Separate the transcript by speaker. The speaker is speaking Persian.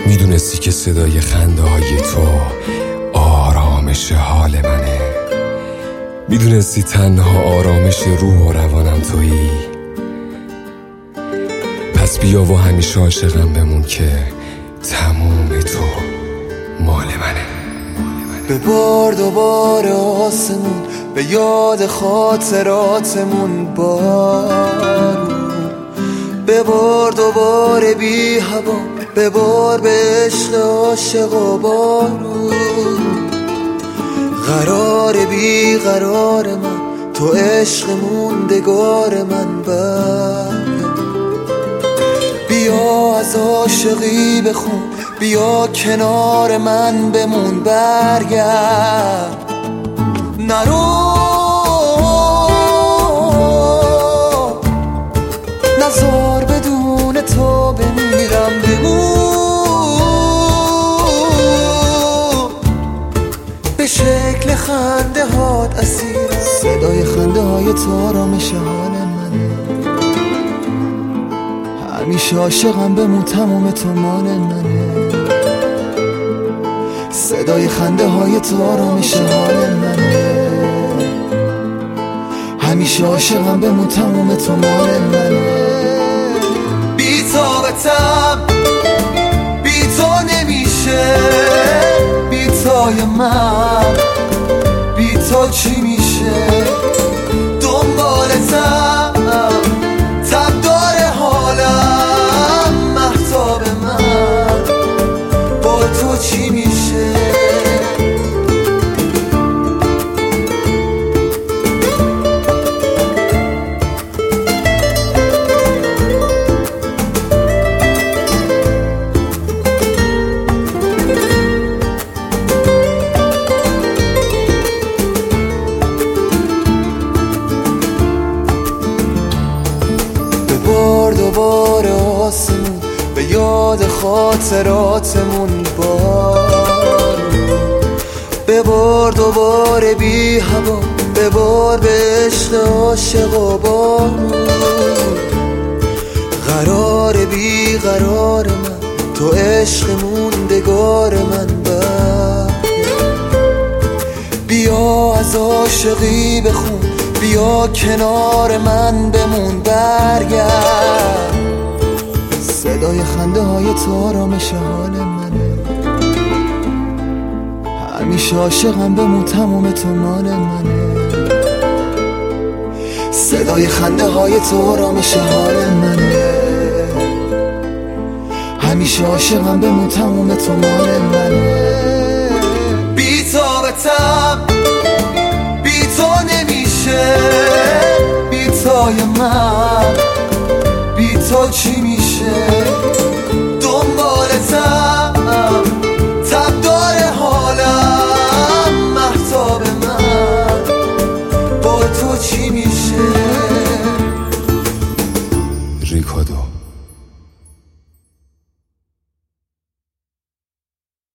Speaker 1: میدونستی که صدای خنده های تو آرامش حال منه. میدونستی تنها آرامش روح و روانم تویی. پس بیا و همیشه عاشقم بمون که تموم تو مال منه.
Speaker 2: ببار دوباره آسمون به یاد خاطراتمون بارون. ببار دوباره بی هوا، ببار به عشق عاشق و بارون. قرار بی قرار من تو عشق موندگار من برگرد. بیا از عاشقی بخون، بیا کنار من بمون برگرد. نرو نزار بدون تو بمیرم، بمون به شکل خنده هات اسیرم. صدای خنده های تو آرامش حال منه. همیشه عاشقم بمون تمام تو مال منه. صدای خنده های تو آرامش حال منه. همیشه عاشقم بمون تمام تو مال منه. بی طاقتم، بی تو نمیشه، بی تای من، بی تو چی میشه؟ دنبالتم، تب داره حالم، مهتاب من، با تو چی میشه؟ دوباره آسمون به یاد خاطراتمون بارون. ببار دوباره بی هوا، ببار به عشق عاشق و بارون. قرار بی قرار من تو عشق موندگار من بیا از عاشقی بخون، بیا کنار من بمون برگرد. صدای خنده های تو آرامش حال منه. همیشه عاشقم بمون تمام تو مال منه. صدای خنده های تو آرامش حال منه. همیشه عاشقم بمون تمام تو مال منه. بی طاقتم، بی تو نمیشه، بی تای من، بی تو چی میشه؟ دنبالتم، تب داره حالم، مهتاب من، با تو چی میشه؟